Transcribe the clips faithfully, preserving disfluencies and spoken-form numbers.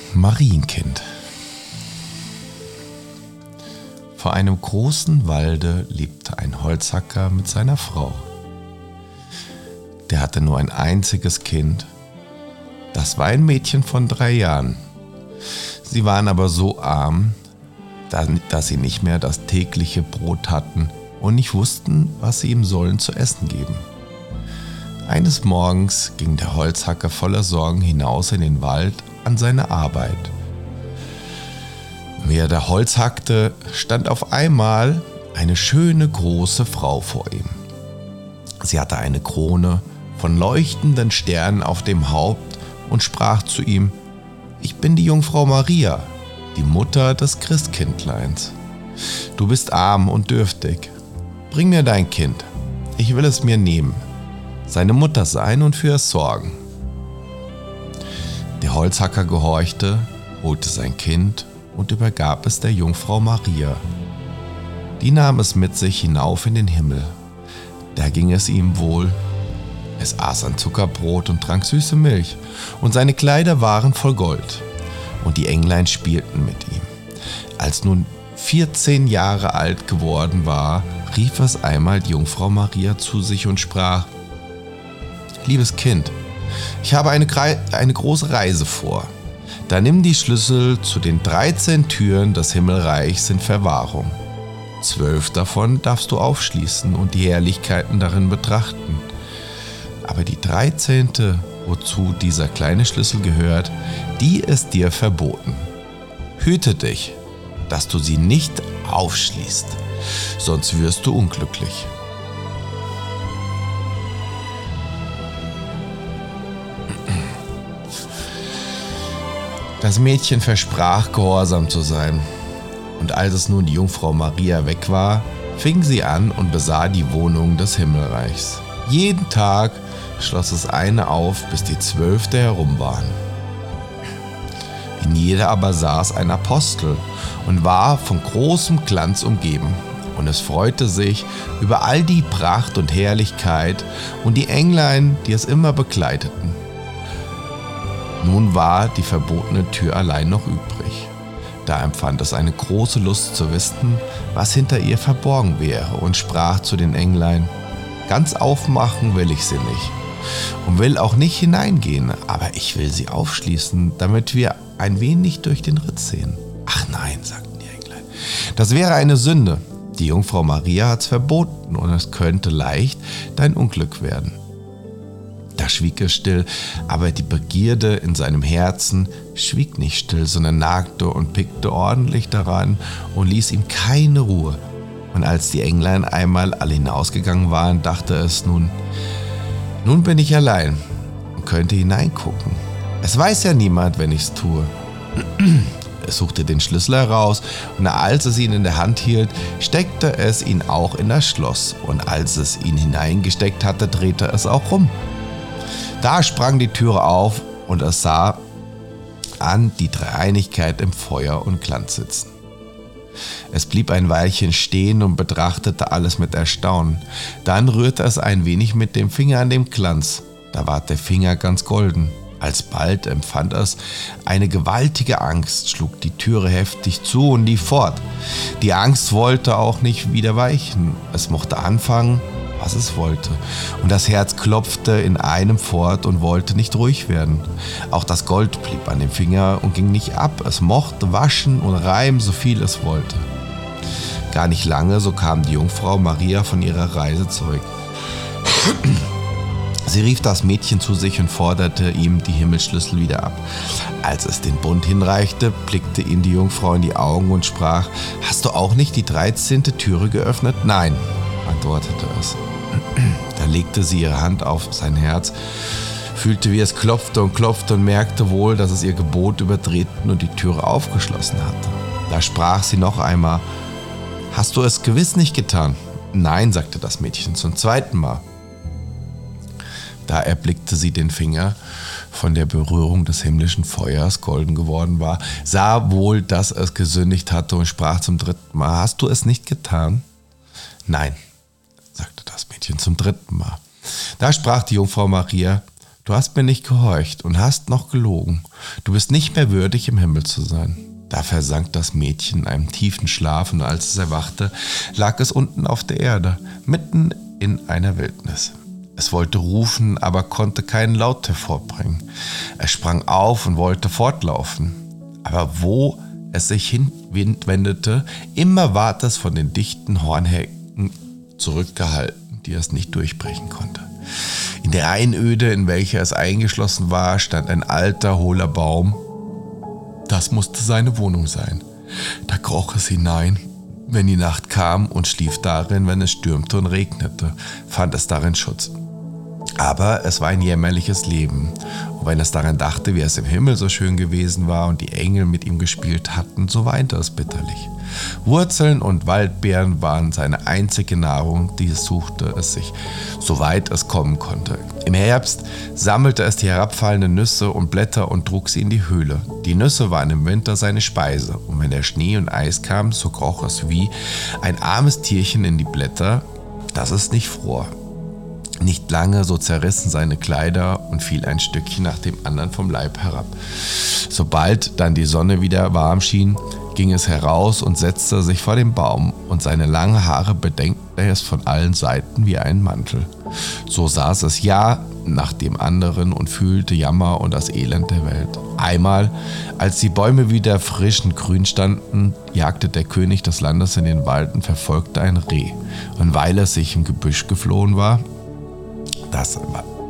Marienkind. Vor einem großen Walde lebte ein Holzhacker mit seiner Frau. Der hatte nur ein einziges Kind. Das war ein Mädchen von drei Jahren. Sie waren aber so arm, dass sie nicht mehr das tägliche Brot hatten und nicht wussten, was sie ihm sollen zu essen geben. Eines Morgens ging der Holzhacker voller Sorgen hinaus in den Wald an seine Arbeit. Während er Holz hackte, stand auf einmal eine schöne große Frau vor ihm. Sie hatte eine Krone von leuchtenden Sternen auf dem Haupt und sprach zu ihm: Ich bin die Jungfrau Maria, die Mutter des Christkindleins. Du bist arm und dürftig. Bring mir dein Kind, ich will es mir nehmen, seine Mutter sein und für es sorgen. Der Holzhacker gehorchte, holte sein Kind und übergab es der Jungfrau Maria. Die nahm es mit sich hinauf in den Himmel. Da ging es ihm wohl. Es aß ein Zuckerbrot und trank süße Milch, und seine Kleider waren voll Gold, und die Englein spielten mit ihm. Als nun vierzehn Jahre alt geworden war, rief es einmal die Jungfrau Maria zu sich und sprach: Liebes Kind, ich habe eine, eine große Reise vor. Da nimm die Schlüssel zu den dreizehn Türen des Himmelreichs in Verwahrung. Zwölf davon darfst du aufschließen und die Herrlichkeiten darin betrachten. Aber die dreizehnte, wozu dieser kleine Schlüssel gehört, die ist dir verboten. Hüte dich, dass du sie nicht aufschließt, sonst wirst du unglücklich. Das Mädchen versprach, gehorsam zu sein. Und als es nun die Jungfrau Maria weg war, fing sie an und besah die Wohnungen des Himmelreichs. Jeden Tag schloss es eine auf, bis die zwölfte herum waren. In jeder aber saß ein Apostel und war von großem Glanz umgeben. Und es freute sich über all die Pracht und Herrlichkeit und die Englein, die es immer begleiteten. Nun war die verbotene Tür allein noch übrig. Da empfand es eine große Lust zu wissen, was hinter ihr verborgen wäre, und sprach zu den Englein: Ganz aufmachen will ich sie nicht und will auch nicht hineingehen, aber ich will sie aufschließen, damit wir ein wenig durch den Ritz sehen. Ach nein, sagten die Englein, das wäre eine Sünde. Die Jungfrau Maria hat's verboten und es könnte leicht dein Unglück werden. Da schwieg er still, aber die Begierde in seinem Herzen schwieg nicht still, sondern nagte und pickte ordentlich daran und ließ ihm keine Ruhe. Und als die Englein einmal alle hinausgegangen waren, dachte es nun, nun bin ich allein und könnte hineingucken. Es weiß ja niemand, wenn ich's tue. Es suchte den Schlüssel heraus, und als es ihn in der Hand hielt, steckte es ihn auch in das Schloss. Und als es ihn hineingesteckt hatte, drehte es auch rum. Da sprang die Türe auf, und es sah an die Dreieinigkeit im Feuer und Glanz sitzen. Es blieb ein Weilchen stehen und betrachtete alles mit Erstaunen. Dann rührte es ein wenig mit dem Finger an dem Glanz. Da ward der Finger ganz golden. Alsbald empfand es eine gewaltige Angst, schlug die Türe heftig zu und lief fort. Die Angst wollte auch nicht wieder weichen. Es mochte anfangen, was es wollte. Und das Herz klopfte in einem fort und wollte nicht ruhig werden. Auch das Gold blieb an dem Finger und ging nicht ab. Es mochte waschen und reiben, so viel es wollte. Gar nicht lange, so kam die Jungfrau Maria von ihrer Reise zurück. Sie rief das Mädchen zu sich und forderte ihm die Himmelsschlüssel wieder ab. Als es den Bund hinreichte, blickte ihm die Jungfrau in die Augen und sprach: Hast du auch nicht die dreizehnte Türe geöffnet? Nein, antwortete es. Da legte sie ihre Hand auf sein Herz, fühlte, wie es klopfte und klopfte und merkte wohl, dass es ihr Gebot übertreten und die Türe aufgeschlossen hatte. Da sprach sie noch einmal: Hast du es gewiss nicht getan? Nein, sagte das Mädchen zum zweiten Mal. Da erblickte sie den Finger, von der Berührung des himmlischen Feuers golden geworden war, sah wohl, dass es gesündigt hatte und sprach zum dritten Mal: Hast du es nicht getan? Nein, sagte das Mädchen zum dritten Mal. Da sprach die Jungfrau Maria: Du hast mir nicht gehorcht und hast noch gelogen. Du bist nicht mehr würdig, im Himmel zu sein. Da versank das Mädchen in einem tiefen Schlaf, und als es erwachte, lag es unten auf der Erde, mitten in einer Wildnis. Es wollte rufen, aber konnte keinen Laut hervorbringen. Es sprang auf und wollte fortlaufen. Aber wo es sich hinwendete, immer ward es von den dichten Hornhecken zurückgehalten, die es nicht durchbrechen konnte. In der Einöde, in welcher es eingeschlossen war, stand ein alter, hohler Baum. Das musste seine Wohnung sein. Da kroch es hinein, wenn die Nacht kam, und schlief darin, wenn es stürmte und regnete, fand es darin Schutz. Aber es war ein jämmerliches Leben, und wenn es daran dachte, wie es im Himmel so schön gewesen war und die Engel mit ihm gespielt hatten, so weinte es bitterlich. Wurzeln und Waldbeeren waren seine einzige Nahrung, die es suchte es sich, soweit es kommen konnte. Im Herbst sammelte es die herabfallenden Nüsse und Blätter und trug sie in die Höhle. Die Nüsse waren im Winter seine Speise, und wenn der Schnee und Eis kam, so kroch es wie ein armes Tierchen in die Blätter, dass es nicht fror. Nicht lange, so zerrissen seine Kleider und fiel ein Stückchen nach dem anderen vom Leib herab. Sobald dann die Sonne wieder warm schien, ging es heraus und setzte sich vor den Baum, und seine langen Haare bedeckten es von allen Seiten wie ein Mantel. So saß es Jahr nach dem anderen und fühlte Jammer und das Elend der Welt. Einmal, als die Bäume wieder frisch und grün standen, jagte der König des Landes in den Wald und verfolgte ein Reh. Und weil es sich im Gebüsch geflohen war, das,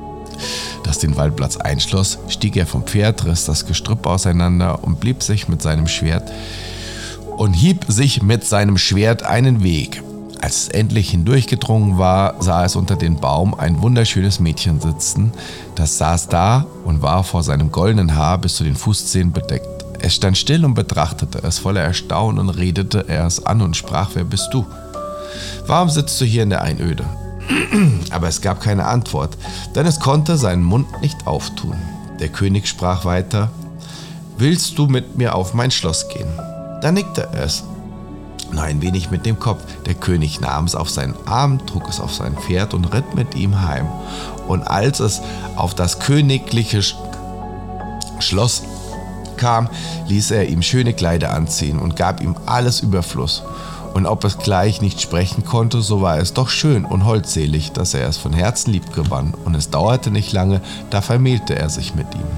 das den Waldplatz einschloss, stieg er vom Pferd, riss das Gestrüpp auseinander und blieb sich mit seinem Schwert und hieb sich mit seinem Schwert einen Weg. Als es endlich hindurchgedrungen war, sah es unter dem Baum ein wunderschönes Mädchen sitzen. Das saß da und war vor seinem goldenen Haar bis zu den Fußzehen bedeckt. Es stand still und betrachtete es voller Erstaunen, und redete er es an und sprach: Wer bist du? Warum sitzt du hier in der Einöde? Aber es gab keine Antwort, denn es konnte seinen Mund nicht auftun. Der König sprach weiter: Willst du mit mir auf mein Schloss gehen? Da nickte es nur ein wenig mit dem Kopf. Der König nahm es auf seinen Arm, trug es auf sein Pferd und ritt mit ihm heim. Und als es auf das königliche Schloss kam, ließ er ihm schöne Kleider anziehen und gab ihm alles Überfluss. Und ob es gleich nicht sprechen konnte, so war es doch schön und holdselig, dass er es von Herzen lieb gewann. Und es dauerte nicht lange, da vermählte er sich mit ihm.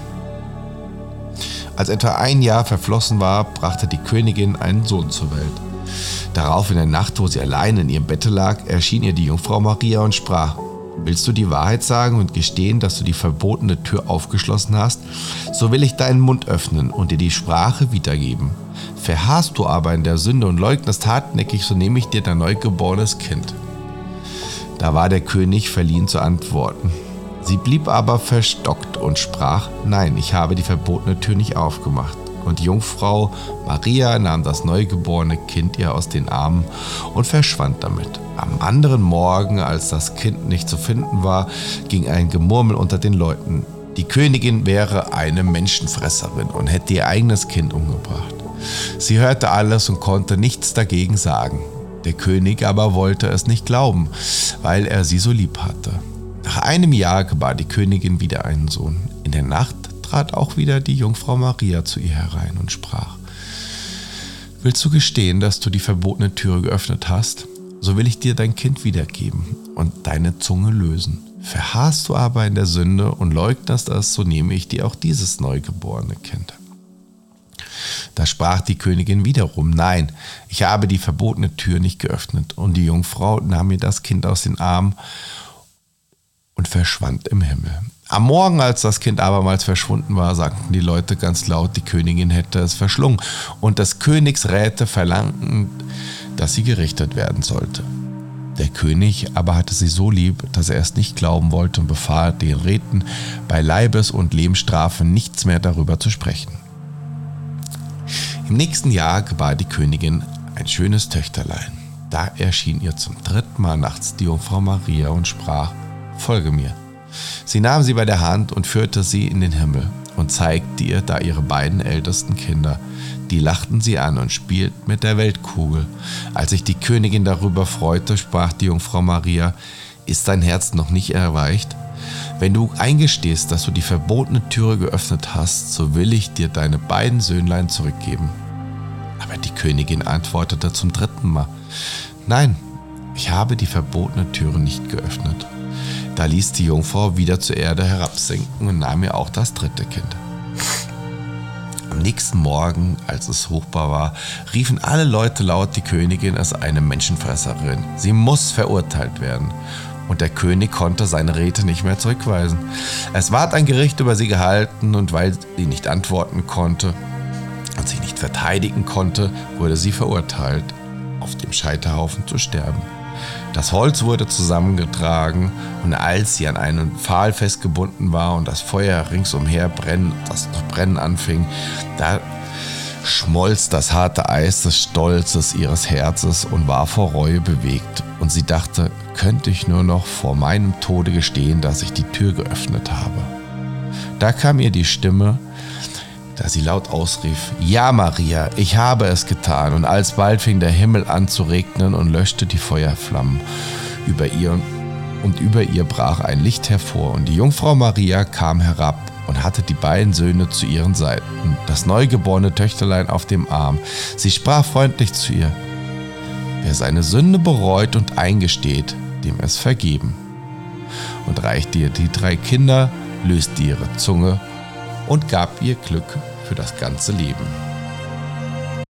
Als etwa ein Jahr verflossen war, brachte die Königin einen Sohn zur Welt. Darauf in der Nacht, wo sie allein in ihrem Bette lag, erschien ihr die Jungfrau Maria und sprach: Willst du die Wahrheit sagen und gestehen, dass du die verbotene Tür aufgeschlossen hast? So will ich deinen Mund öffnen und dir die Sprache wiedergeben. Verharrst du aber in der Sünde und leugnest hartnäckig, so nehme ich dir dein neugeborenes Kind. Da war der König verliehen zu antworten. Sie blieb aber verstockt und sprach: Nein, ich habe die verbotene Tür nicht aufgemacht. Und die Jungfrau Maria nahm das neugeborene Kind ihr aus den Armen und verschwand damit. Am anderen Morgen, als das Kind nicht zu finden war, ging ein Gemurmel unter den Leuten: Die Königin wäre eine Menschenfresserin und hätte ihr eigenes Kind umgebracht. Sie hörte alles und konnte nichts dagegen sagen. Der König aber wollte es nicht glauben, weil er sie so lieb hatte. Nach einem Jahr gebar die Königin wieder einen Sohn. In der Nacht trat auch wieder die Jungfrau Maria zu ihr herein und sprach: Willst du gestehen, dass du die verbotene Türe geöffnet hast? So will ich dir dein Kind wiedergeben und deine Zunge lösen. Verharrst du aber in der Sünde und leugnest es, so nehme ich dir auch dieses neugeborene Kind. Da sprach die Königin wiederum: Nein, ich habe die verbotene Tür nicht geöffnet. Und die Jungfrau nahm mir das Kind aus den Armen und verschwand im Himmel. Am Morgen, als das Kind abermals verschwunden war, sagten die Leute ganz laut, die Königin hätte es verschlungen, und des Königs Räte verlangten, dass sie gerichtet werden sollte. Der König aber hatte sie so lieb, dass er es nicht glauben wollte und befahl den Räten, bei Leibes- und Lebensstrafe nichts mehr darüber zu sprechen. Im nächsten Jahr gebar die Königin ein schönes Töchterlein. Da erschien ihr zum dritten Mal nachts die Jungfrau Maria und sprach: Folge mir. Sie nahm sie bei der Hand und führte sie in den Himmel und zeigte ihr da ihre beiden ältesten Kinder. Die lachten sie an und spielten mit der Weltkugel. Als sich die Königin darüber freute, sprach die Jungfrau Maria: Ist dein Herz noch nicht erweicht? wenn du eingestehst, dass du die verbotene Türe geöffnet hast, so will ich dir deine beiden Söhnlein zurückgeben. Aber die Königin antwortete zum dritten Mal: Nein, ich habe die verbotene Türe nicht geöffnet. Da ließ die Jungfrau wieder zur Erde herabsinken und nahm ihr auch das dritte Kind. Am nächsten Morgen, als es hochbar war, riefen alle Leute laut, die Königin ist eine Menschenfresserin. Sie muss verurteilt werden. Und der König konnte seine Räte nicht mehr zurückweisen. Es ward ein Gericht über sie gehalten, und weil sie nicht antworten konnte und sich nicht verteidigen konnte, wurde sie verurteilt, auf dem Scheiterhaufen zu sterben. Das Holz wurde zusammengetragen, und als sie an einen Pfahl festgebunden war und das Feuer ringsumher brennen, das noch brennen anfing, da schmolz das harte Eis des Stolzes ihres Herzens und war vor Reue bewegt. Und sie dachte: Könnte ich nur noch vor meinem Tode gestehen, dass ich die Tür geöffnet habe. Da kam ihr die Stimme, da sie laut ausrief: Ja, Maria, ich habe es getan. Und alsbald fing der Himmel an zu regnen und löschte die Feuerflammen über ihr, und über ihr brach ein Licht hervor. Und die Jungfrau Maria kam herab und hatte die beiden Söhne zu ihren Seiten, das neugeborene Töchterlein auf dem Arm. Sie sprach freundlich zu ihr: Wer seine Sünde bereut und eingesteht, dem ist vergeben. Und reichte ihr die drei Kinder, löste ihre Zunge und gab ihr Glück für das ganze Leben.